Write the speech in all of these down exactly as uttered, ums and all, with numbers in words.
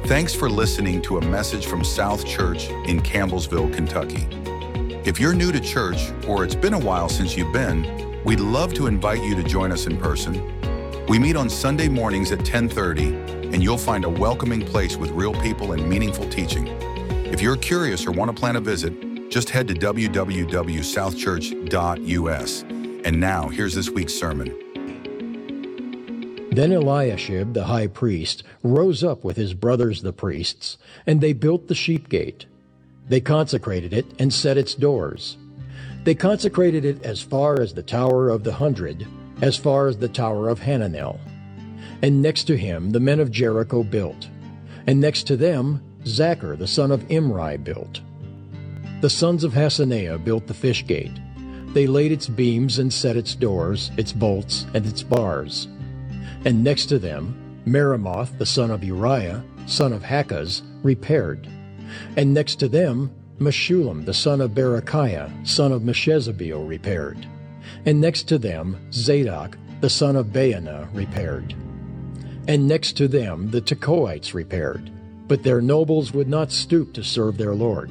Thanks for listening to a message from South Church in Campbellsville, Kentucky. If you're new to church or it's been a while since you've been, we'd love to invite you to join us in person. We meet on Sunday mornings at ten thirty, and you'll find a welcoming place with real people and meaningful teaching. If you're curious or want to plan a visit, just head to w w w dot south church dot u s. And now, here's this week's sermon. Then Eliashib the high priest rose up with his brothers the priests, and they built the sheep gate. They consecrated it and set its doors. They consecrated it as far as the Tower of the Hundred, as far as the Tower of Hananel. And next to him the men of Jericho built, and next to them Zachar the son of Imri built. The sons of Hassenaah built the fish gate. They laid its beams and set its doors, its bolts, and its bars. And next to them Meremoth the son of Uriah, son of Hakaz, repaired. And next to them Meshullam the son of Berechiah, son of Meshezabeel, repaired. And next to them Zadok the son of Baanah repaired. And next to them the Tekoites repaired, but their nobles would not stoop to serve their lord.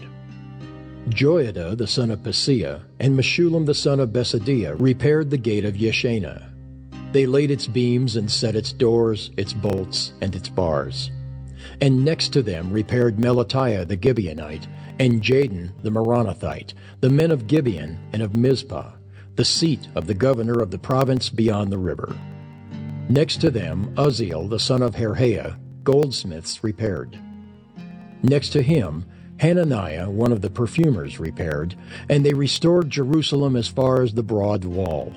Joiada the son of Paseah and Meshullam the son of Besadiah repaired the gate of Yeshana. They laid its beams and set its doors, its bolts, and its bars. And next to them repaired Melatiah the Gibeonite and Jadon the Meronothite, the men of Gibeon and of Mizpah, the seat of the governor of the province beyond the river. Next to them Uzziel the son of Harhaiah, goldsmiths, repaired. Next to him Hananiah, one of the perfumers, repaired, and they restored Jerusalem as far as the broad wall.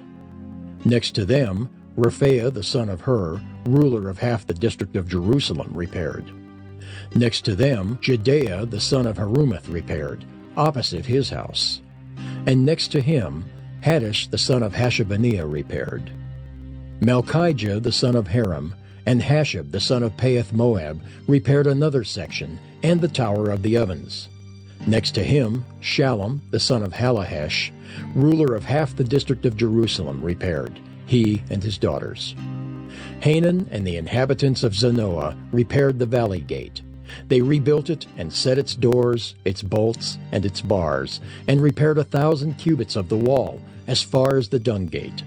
Next to them Rephaiah the son of Hur, ruler of half the district of Jerusalem, repaired. Next to them Jedaiah the son of Harumaph repaired, opposite his house. And next to him Haddish the son of Hashabniah repaired. Malchijah the son of Haram and Hashab the son of Pahath-Moab repaired another section, and the Tower of the Ovens. Next to him Shallum the son of Halahesh, ruler of half the district of Jerusalem, repaired, he and his daughters. Hanan and the inhabitants of Zanoah repaired the valley gate. They rebuilt it and set its doors, its bolts, and its bars, and repaired a thousand cubits of the wall, as far as the dung gate.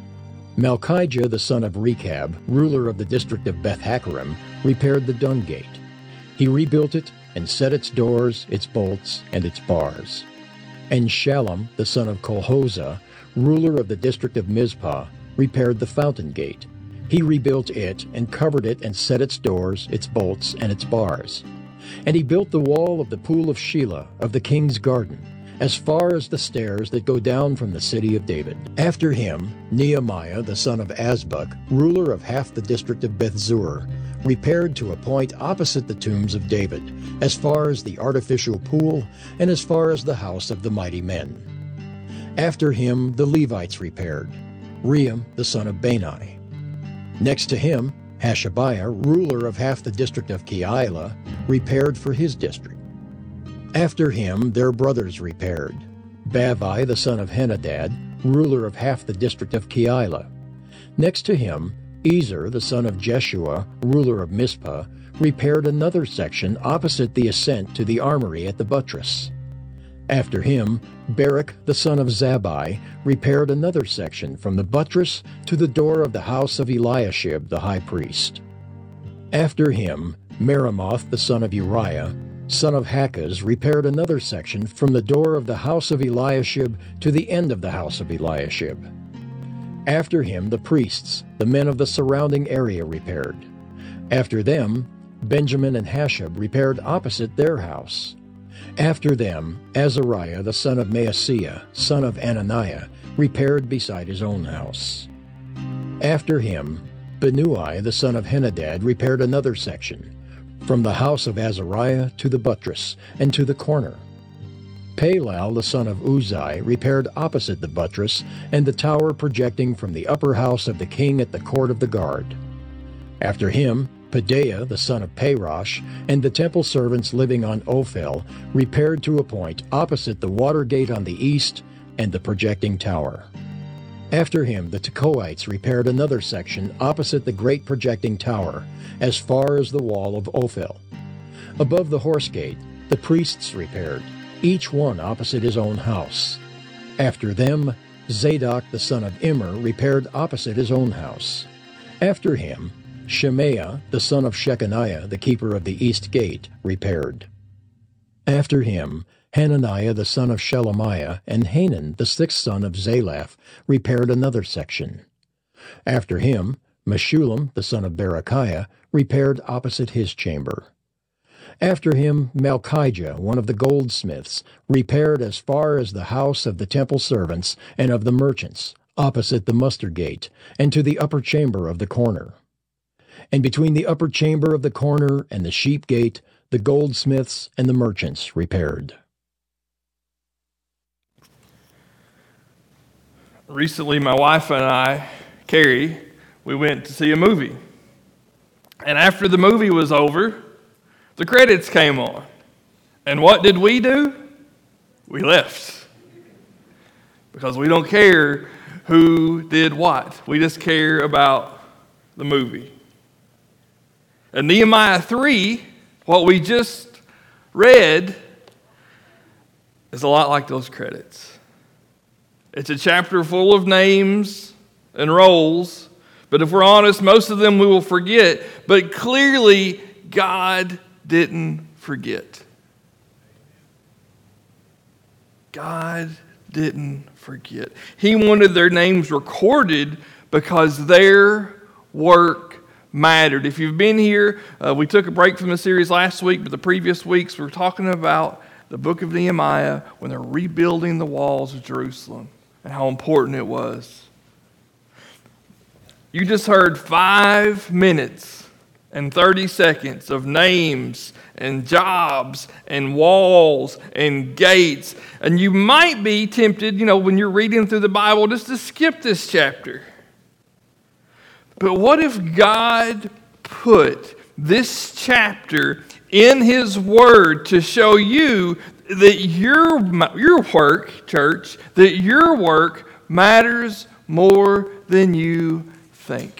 Malchijah the son of Rechab, ruler of the district of Beth-Hakerem, repaired the dung gate. He rebuilt it and set its doors, its bolts, and its bars. And Shallum the son of Colhozah, ruler of the district of Mizpah, repaired the fountain gate. He rebuilt it and covered it and set its doors, its bolts, and its bars. And he built the wall of the pool of Shelah of the king's garden, as far as the stairs that go down from the city of David. After him Nehemiah the son of Azbuk, ruler of half the district of Bethzur, repaired to a point opposite the tombs of David, as far as the artificial pool and as far as the house of the mighty men. After him the Levites repaired, Rehum the son of Bani. Next to him Hashabiah, ruler of half the district of Keilah, repaired for his district. After him their brothers repaired, Bavai the son of Henadad, ruler of half the district of Keilah. Next to him Ezer the son of Jeshua, ruler of Mizpah, repaired another section opposite the ascent to the armory at the buttress. After him Barak the son of Zabbai repaired another section from the buttress to the door of the house of Eliashib the high priest. After him Meremoth the son of Uriah, son of Hakaz, repaired another section from the door of the house of Eliashib to the end of the house of Eliashib. After him the priests, the men of the surrounding area, repaired. After them Benjamin and Hashab repaired opposite their house. After them Azariah the son of Maaseiah, son of Ananiah, repaired beside his own house. After him Benui the son of Henadad repaired another section, from the house of Azariah to the buttress and to the corner. Palal the son of Uzai repaired opposite the buttress and the tower projecting from the upper house of the king at the court of the guard. After him Pedaiah the son of Parosh and the temple servants living on Ophel repaired to a point opposite the water gate on the east and the projecting tower. After him the Tekoites repaired another section opposite the great projecting tower, as far as the wall of Ophel. Above the horse gate, the priests repaired, each one opposite his own house. After them, Zadok the son of Immer repaired opposite his own house. After him, Shemaiah the son of Shechaniah, the keeper of the east gate, repaired. After him, Hananiah the son of Shelemiah and Hanan the sixth son of Zalaph repaired another section. After him, Meshullam the son of Berechiah repaired opposite his chamber. After him, Malchijah, one of the goldsmiths, repaired as far as the house of the temple servants and of the merchants, opposite the muster gate, and to the upper chamber of the corner. And between the upper chamber of the corner and the sheep gate, the goldsmiths and the merchants repaired. Recently, my wife and I, Carrie, we went to see a movie. And after the movie was over, the credits came on. And what did we do? We left. Because we don't care who did what. We just care about the movie. In Nehemiah three, what we just read is a lot like those credits. It's a chapter full of names and roles, but if we're honest, most of them we will forget. But clearly, God didn't forget. God didn't forget. He wanted their names recorded because their work mattered. If you've been here, uh, we took a break from the series last week, but the previous weeks we were talking about the book of Nehemiah when they're rebuilding the walls of Jerusalem and how important it was. You just heard five minutes and thirty seconds of names and jobs and walls and gates. And you might be tempted, you know, when you're reading through the Bible, just to skip this chapter. But what if God put this chapter in His Word to show you that your, your work, church, that your work matters more than you think?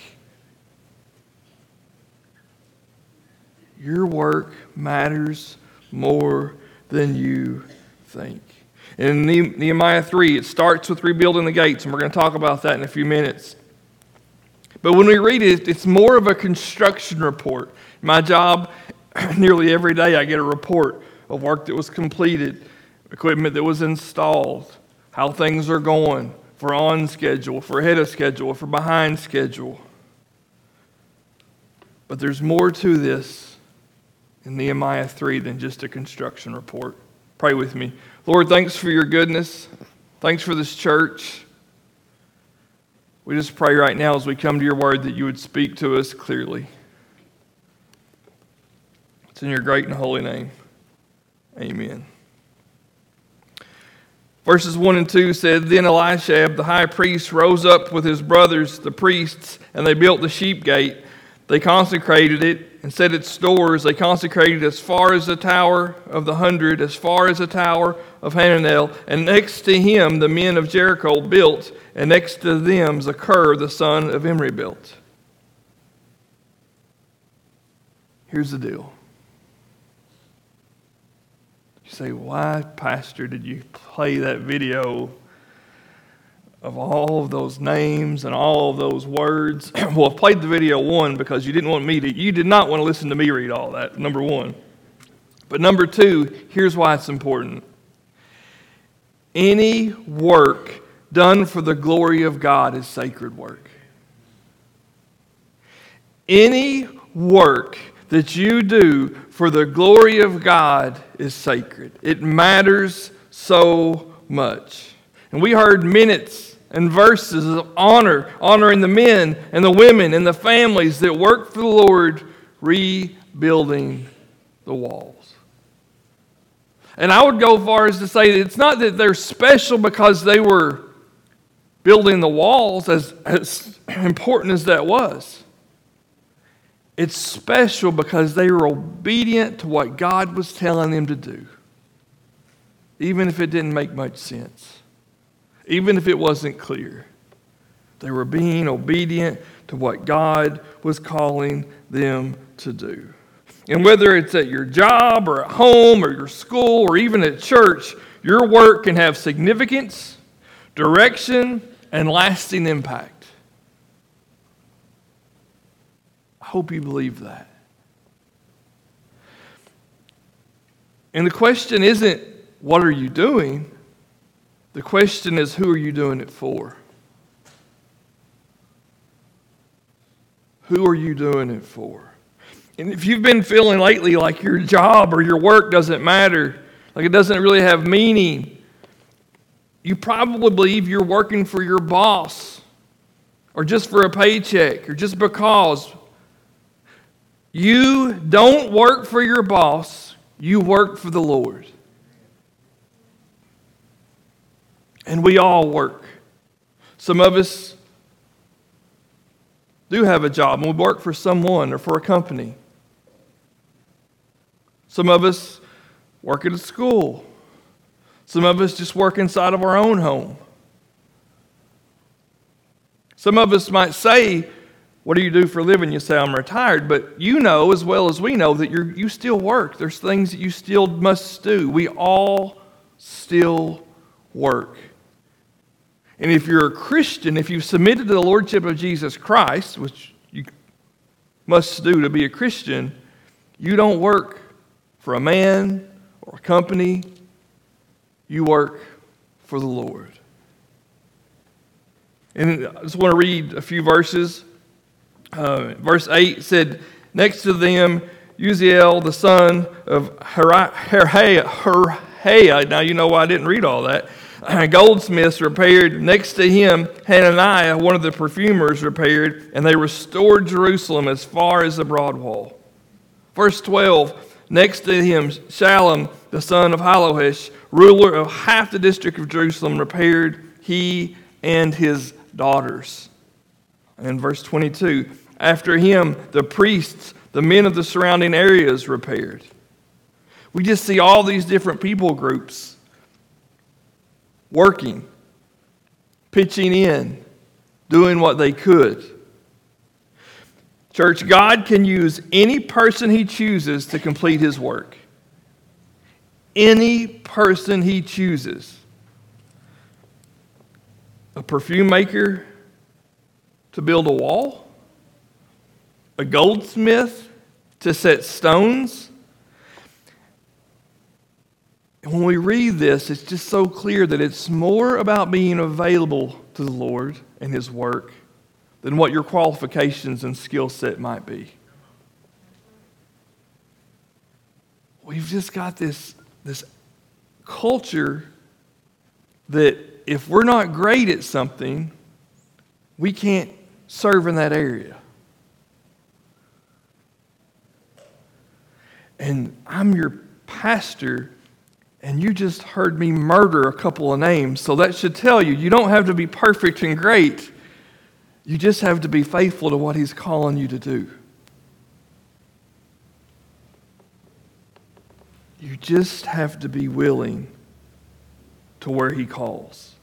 Your work matters more than you think. In Nehemiah three, it starts with rebuilding the gates, and we're going to talk about that in a few minutes. But when we read it, it's more of a construction report. My job, nearly every day I get a report of work that was completed, equipment that was installed, how things are going, if we're on schedule, if we're ahead of schedule, if we're behind schedule. But there's more to this in Nehemiah three than just a construction report. Pray with me. Lord, thanks for your goodness. Thanks for this church. We just pray right now as we come to your word that you would speak to us clearly. It's in your great and holy name. Amen. Verses one and two said, Then Eliashib, the high priest, rose up with his brothers, the priests, and they built the sheep gate. They consecrated it and set its doors. They consecrated as far as the tower of the hundred, as far as the tower of Hananel. And next to him the men of Jericho built, and next to them Zakur, the son of Imri, built. Here's the deal. You say, why, Pastor, did you play that video of all of those names and all of those words? Well, I played the video, one, because you didn't want me to, you did not want to listen to me read all that, number one. But number two, here's why it's important. Any work done for the glory of God is sacred work. Any work that you do for the glory of God is sacred. It matters so much. And we heard minutes and verses of honor, honoring the men and the women and the families that work for the Lord, rebuilding the walls. And I would go far as to say that it's not that they're special because they were building the walls, as, as important as that was. It's special because they were obedient to what God was telling them to do, even if it didn't make much sense, even if it wasn't clear. They were being obedient to what God was calling them to do. And whether it's at your job or at home or your school or even at church, your work can have significance, direction, and lasting impact. I hope you believe that. And the question isn't, what are you doing? The question is, who are you doing it for? Who are you doing it for? And if you've been feeling lately like your job or your work doesn't matter, like it doesn't really have meaning, you probably believe you're working for your boss or just for a paycheck or just because. You don't work for your boss, you work for the Lord. And we all work. Some of us do have a job and we work for someone or for a company. Some of us work at a school. Some of us just work inside of our own home. Some of us might say, what do you do for a living? You say, I'm retired. But you know as well as we know that you you still work. There's things that you still must do. We all still work. And if you're a Christian, if you've submitted to the Lordship of Jesus Christ, which you must do to be a Christian, you don't work for a man or a company. You work for the Lord. And I just want to read a few verses. Uh, verse eight said, next to them, Uzziel, the son of Harhaiah. Now you know why I didn't read all that. Goldsmiths repaired. Next to him, Hananiah, one of the perfumers, repaired, and they restored Jerusalem as far as the broad wall. Verse twelve, next to him, Shallum, the son of Halohesh, ruler of half the district of Jerusalem, repaired, he and his daughters. And verse twenty-two, after him, the priests, the men of the surrounding areas, repaired. We just see all these different people groups working, pitching in, doing what they could. Church, God can use any person He chooses to complete His work. Any person He chooses. A perfume maker to build a wall? A goldsmith to set stones? And when we read this, it's just so clear that it's more about being available to the Lord and His work than what your qualifications and skill set might be. We've just got this, this culture that if we're not great at something, we can't serve in that area. And I'm your pastor, and you just heard me murder a couple of names, so that should tell you, you don't have to be perfect and great. You just have to be faithful to what He's calling you to do. You just have to be willing to where He calls.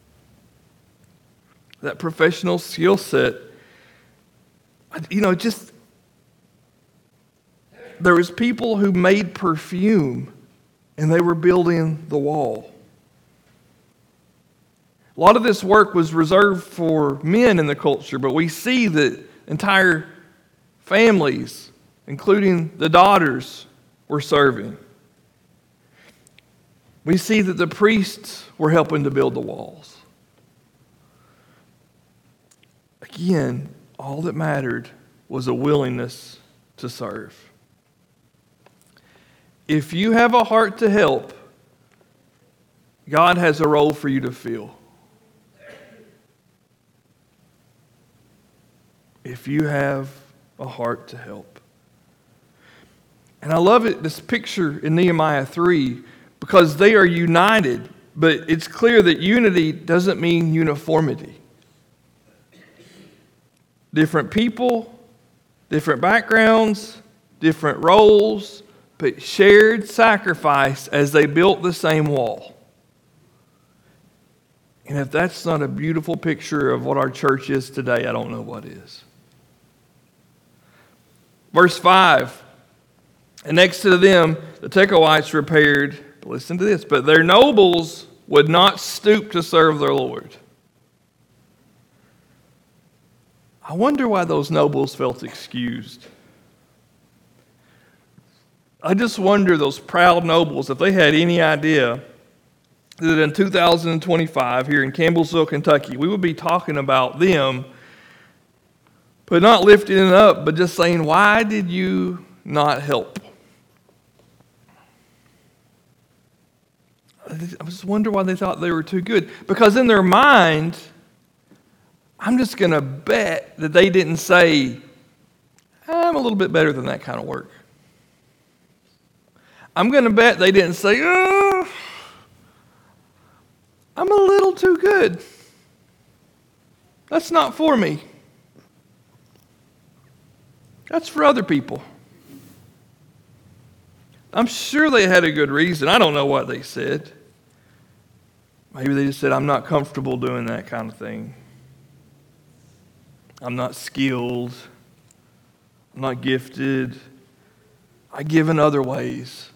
That professional skill set, you know, just, there was people who made perfume and they were building the wall. A lot of this work was reserved for men in the culture, but we see that entire families, including the daughters, were serving. We see that the priests were helping to build the walls. Again, all that mattered was a willingness to serve. If you have a heart to help, God has a role for you to fill. If you have a heart to help. And I love it, this picture in Nehemiah three, because they are united, but it's clear that unity doesn't mean uniformity. Different people, different backgrounds, different roles, but shared sacrifice as they built the same wall. And if that's not a beautiful picture of what our church is today, I don't know what is. Verse five, And next to them, the Tekoites repaired, listen to this, but their nobles would not stoop to serve their Lord. I wonder why those nobles felt excused. I just wonder, those proud nobles, if they had any idea that in two thousand twenty-five, here in Campbellsville, Kentucky, we would be talking about them, but not lifting it up, but just saying, why did you not help? I just wonder why they thought they were too good. Because in their mind, I'm just going to bet that they didn't say, I'm a little bit better than that kind of work. I'm going to bet they didn't say, oh, I'm a little too good. That's not for me. That's for other people. I'm sure they had a good reason. I don't know what they said. Maybe they just said, I'm not comfortable doing that kind of thing. I'm not skilled. I'm not gifted. I give in other ways.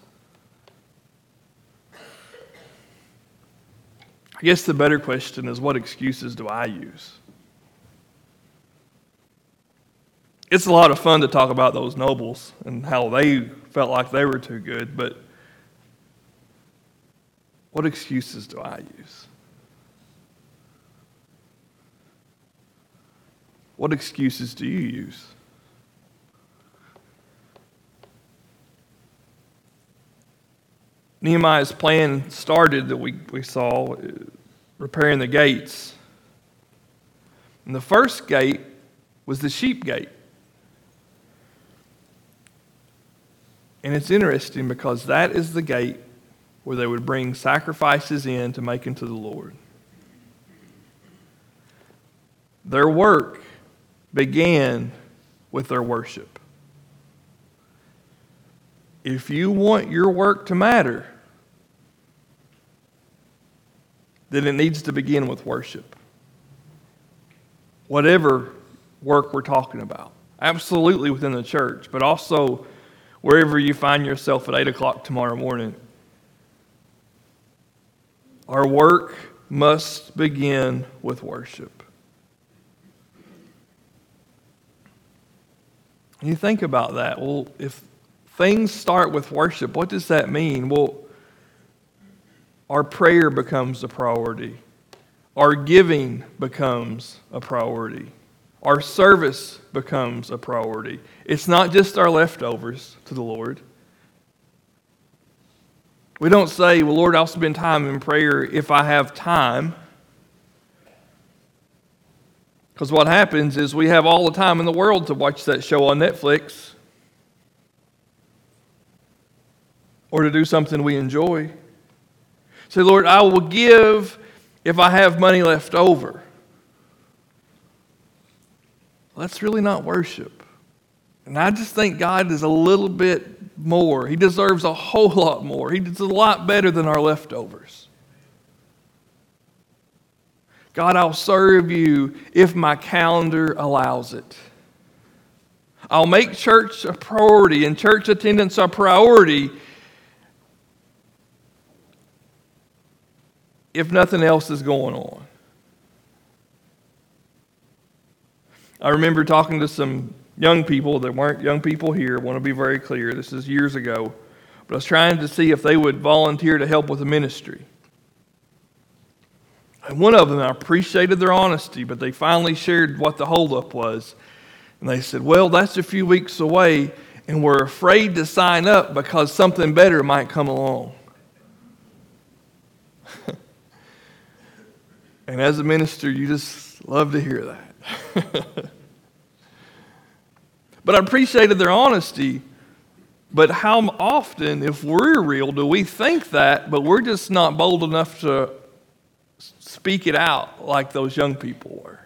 I guess the better question is, what excuses do I use? It's a lot of fun to talk about those nobles and how they felt like they were too good, but what excuses do I use? What excuses do you use? Nehemiah's plan started that we, we saw, repairing the gates. And the first gate was the sheep gate. And it's interesting because that is the gate where they would bring sacrifices in to make unto the Lord. Their work began with their worship. If you want your work to matter, then it needs to begin with worship. Whatever work we're talking about. Absolutely within the church, but also wherever you find yourself at eight o'clock tomorrow morning. Our work must begin with worship. You think about that. Well, if things start with worship, what does that mean? Well, our prayer becomes a priority. Our giving becomes a priority. Our service becomes a priority. It's not just our leftovers to the Lord. We don't say, well, Lord, I'll spend time in prayer if I have time. Because what happens is we have all the time in the world to watch that show on Netflix or to do something we enjoy. Say, Lord, I will give if I have money left over. Well, that's really not worship. And I just think God is a little bit more. He deserves a whole lot more. He does a lot better than our leftovers. God, I'll serve you if my calendar allows it. I'll make church a priority and church attendance a priority if nothing else is going on. I remember talking to some young people that weren't young people here. I want to be very clear. This is years ago. But I was trying to see if they would volunteer to help with the ministry. And one of them, I appreciated their honesty, but they finally shared what the holdup was. And they said, well, that's a few weeks away, and we're afraid to sign up because something better might come along. And as a minister, you just love to hear that. But I appreciated their honesty. But how often, if we're real, do we think that, but we're just not bold enough to speak it out like those young people were?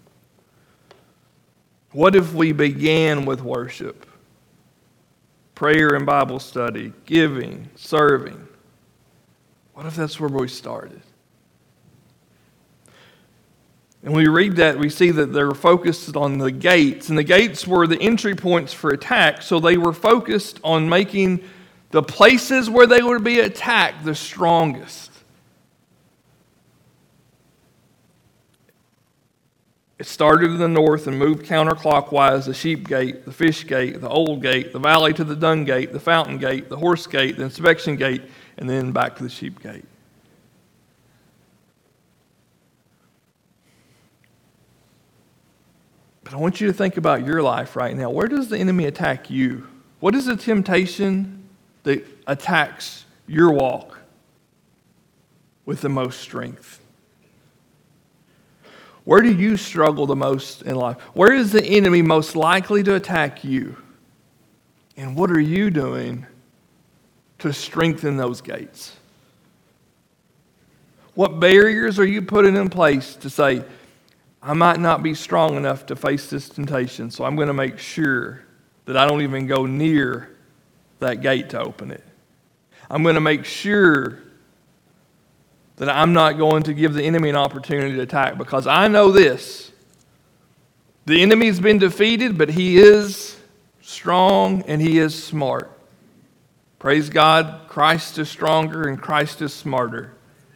What if we began with worship, prayer and Bible study, giving, serving? What if that's where we started? And when we read that, we see that they were focused on the gates. And the gates were the entry points for attack. So they were focused on making the places where they would be attacked the strongest. It started in the north and moved counterclockwise: the sheep gate, the fish gate, the old gate, the valley to the dung gate, the fountain gate, the horse gate, the inspection gate, and then back to the sheep gate. But I want you to think about your life right now. Where does the enemy attack you? What is the temptation that attacks your walk with the most strength? Where do you struggle the most in life? Where is the enemy most likely to attack you? And what are you doing to strengthen those gates? What barriers are you putting in place to say, I might not be strong enough to face this temptation, so I'm going to make sure that I don't even go near that gate to open it. I'm going to make sure that I'm not going to give the enemy an opportunity to attack, because I know this: the enemy's been defeated, but he is strong and he is smart. Praise God, Christ is stronger and Christ is smarter.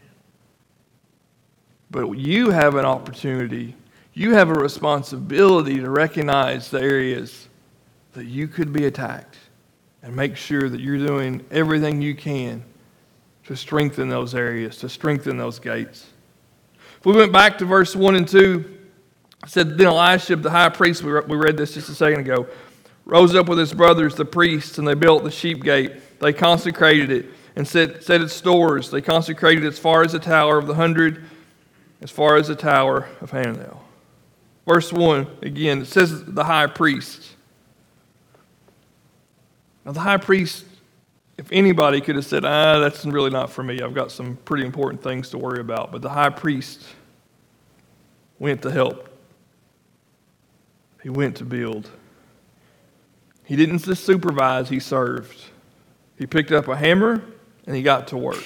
But you have an opportunity, you have a responsibility to recognize the areas that you could be attacked and make sure that you're doing everything you can to strengthen those areas, to strengthen those gates. If we went back to verse one and two, it said, then Elisha, the high priest, we read this just a second ago, rose up with his brothers, the priests, and they built the sheep gate. They consecrated it and set, set its doors. They consecrated it as far as the tower of the hundred, as far as the tower of Hananel. Verse one, again, it says the high priest. Now the high priest, if anybody could have said, ah, that's really not for me, I've got some pretty important things to worry about. But the high priest went to help. He went to build. He didn't just supervise, he served. He picked up a hammer and he got to work.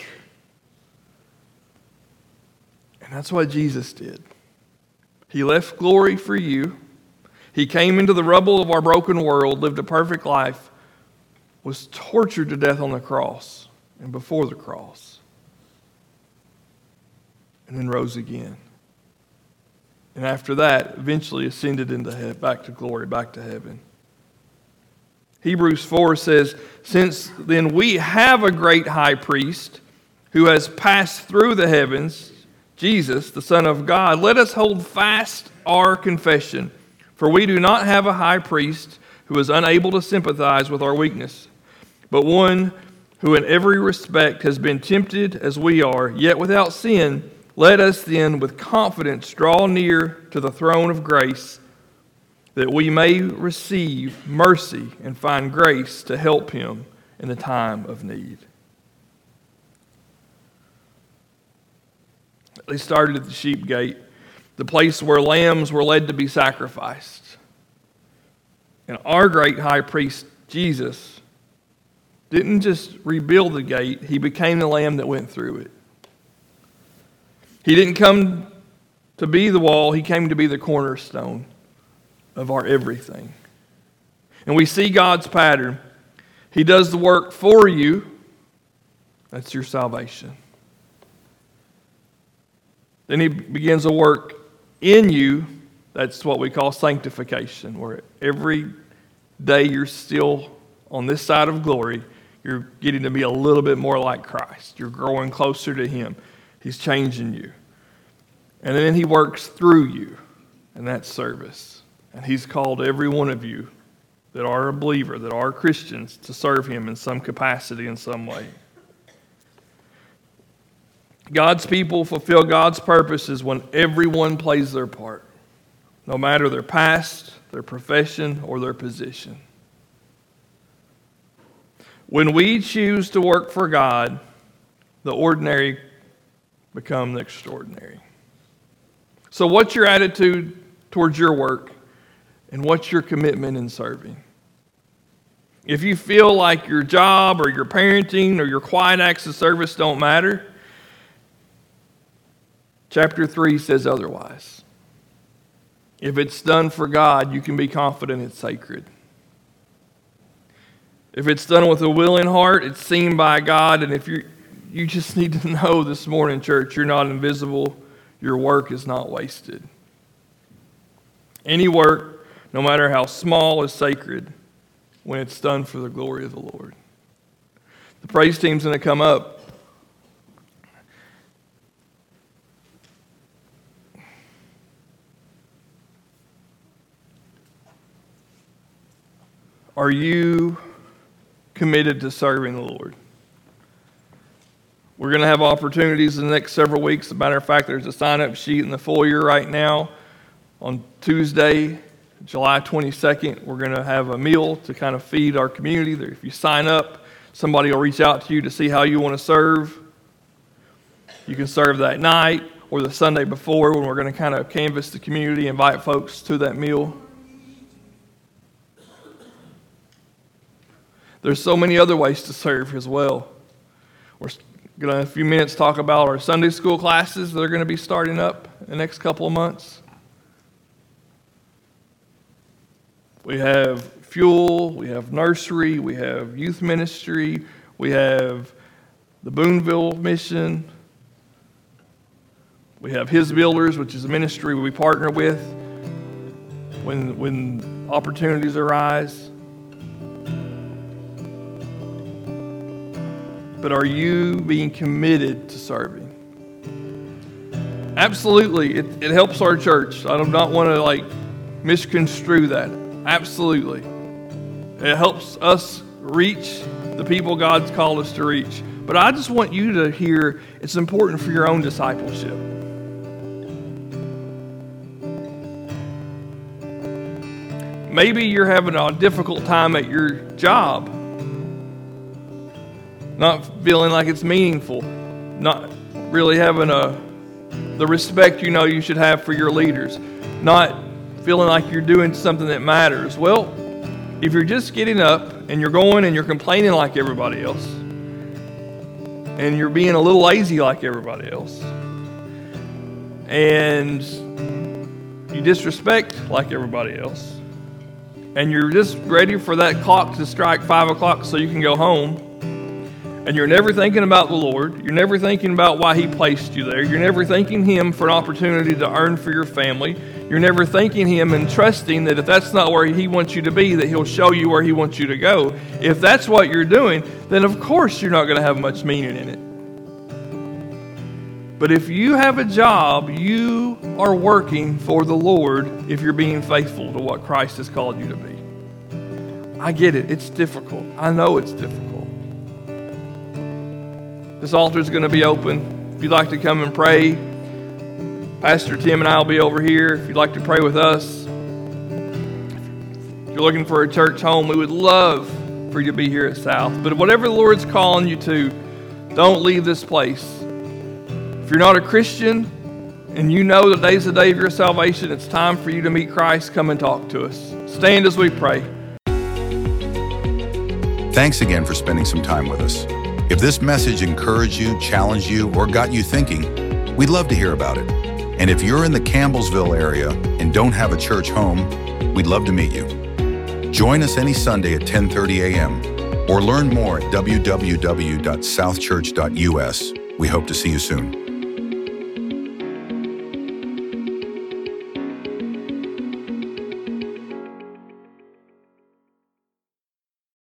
And that's what Jesus did. He left glory for you. He came into the rubble of our broken world, lived a perfect life, was tortured to death on the cross and before the cross, and then rose again. And after that, eventually ascended into heaven, back to glory, back to heaven. Hebrews four says, since then we have a great high priest who has passed through the heavens, Jesus, the Son of God, let us hold fast our confession. For we do not have a high priest who is unable to sympathize with our weakness, but one who in every respect has been tempted as we are, yet without sin. Let us then with confidence draw near to the throne of grace, that we may receive mercy and find grace to help him in the time of need. They started at the sheep gate, the place where lambs were led to be sacrificed. And our great high priest, Jesus, didn't just rebuild the gate, he became the lamb that went through it. He didn't come to be the wall, he came to be the cornerstone of our everything. And we see God's pattern. He does the work for you. That's your salvation. Then he begins a work in you. That's what we call sanctification, where every day you're still on this side of glory, you're getting to be a little bit more like Christ. You're growing closer to him. He's changing you. And then he works through you, and that's service. And he's called every one of you that are a believer, that are Christians, to serve him in some capacity, in some way. God's people fulfill God's purposes when everyone plays their part, no matter their past, their profession, or their position. When we choose to work for God, the ordinary become the extraordinary. So what's your attitude towards your work, and what's your commitment in serving? If you feel like your job or your parenting or your quiet acts of service don't matter, chapter three says otherwise. If it's done for God, you can be confident it's sacred. If it's done with a willing heart, it's seen by God. And if you you just need to know this morning, church, you're not invisible. Your work is not wasted. Any work, no matter how small, is sacred when it's done for the glory of the Lord. The praise team's going to come up. Are you committed to serving the Lord? We're going to have opportunities in the next several weeks. As a matter of fact, there's a sign-up sheet in the foyer right now. On Tuesday, July twenty-second, we're going to have a meal to kind of feed our community. If you sign up, somebody will reach out to you to see how you want to serve. You can serve that night or the Sunday before when we're going to kind of canvass the community, invite folks to that meal. There's so many other ways to serve as well. We're going to, in a few minutes, talk about our Sunday school classes that are going to be starting up in the next couple of months. We have fuel, we have nursery, we have youth ministry, we have the Boonville mission, we have His Builders, which is a ministry we partner with when, when opportunities arise. But are you being committed to serving? Absolutely, it, it helps our church. I do not want to like misconstrue that. Absolutely. It helps us reach the people God's called us to reach. But I just want you to hear it's important for your own discipleship. Maybe you're having a difficult time at your job. Not feeling like it's meaningful. Not really having a the respect you know you should have for your leaders. Not feeling like you're doing something that matters. Well, if you're just getting up and you're going and you're complaining like everybody else, and you're being a little lazy like everybody else, and you disrespect like everybody else, and you're just ready for that clock to strike five o'clock so you can go home, and you're never thinking about the Lord, you're never thinking about why He placed you there, you're never thanking Him for an opportunity to earn for your family, you're never thanking Him and trusting that if that's not where He wants you to be, that He'll show you where He wants you to go. If that's what you're doing, then of course you're not going to have much meaning in it. But if you have a job, you are working for the Lord if you're being faithful to what Christ has called you to be. I get it. It's difficult. I know it's difficult. This altar is going to be open. If you'd like to come and pray, Pastor Tim and I will be over here. If you'd like to pray with us, if you're looking for a church home, we would love for you to be here at South. But whatever the Lord's calling you to, don't leave this place. If you're not a Christian and you know the day's the day of your salvation, it's time for you to meet Christ. Come and talk to us. Stand as we pray. Thanks again for spending some time with us. If this message encouraged you, challenged you, or got you thinking, we'd love to hear about it. And if you're in the Campbellsville area and don't have a church home, we'd love to meet you. Join us any Sunday at ten thirty a.m. or learn more at w w w dot south church dot u s. We hope to see you soon.